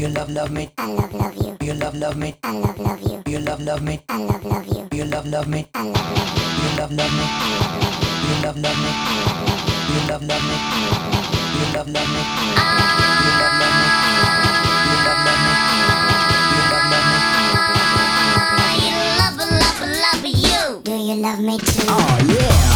love me, I love you, you love me, I love you, you love me, I love you, you love me, I love you, you love me, I love you, you love me, I love you, you love me, I love you, you love me, I love you, you love me, I love you. Do you love me too? Oh yeah.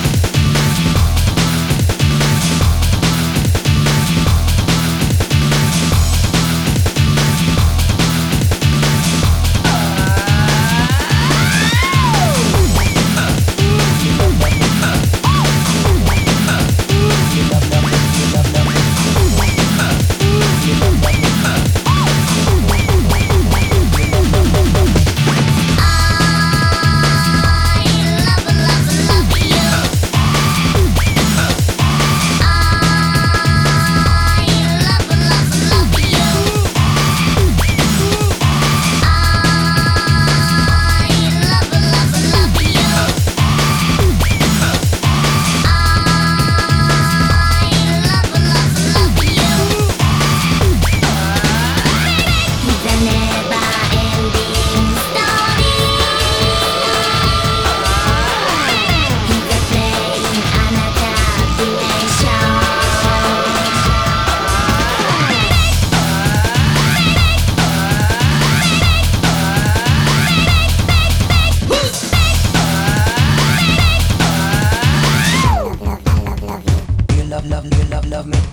Love me.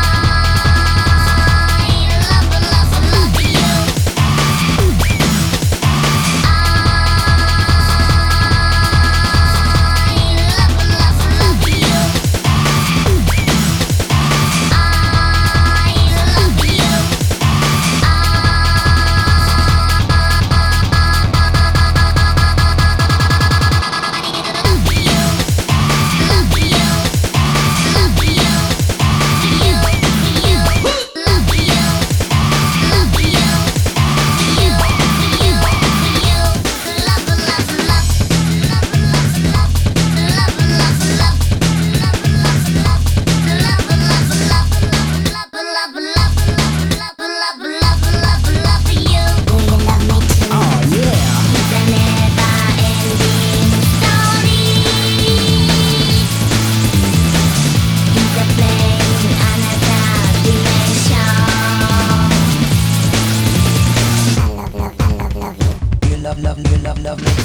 Love me.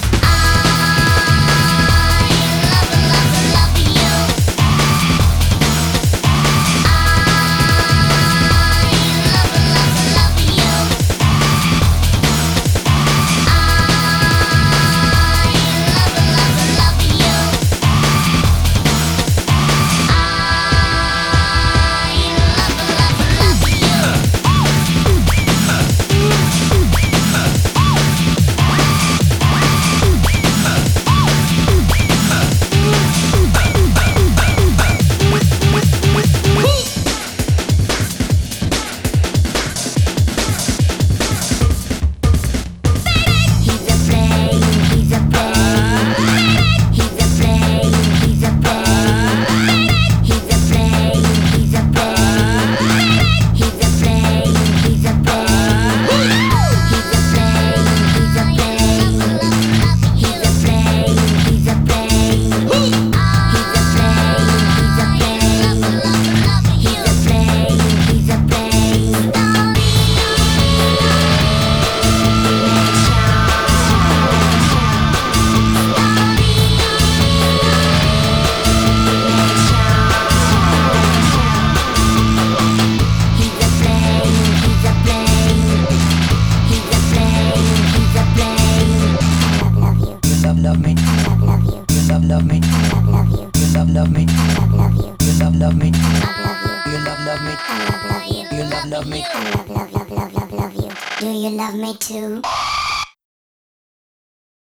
Love me, I love you, you love me, I love you, you love me, I love you, you love me, I love you, you love me, I love you, you love me, I love you. Do you love me too?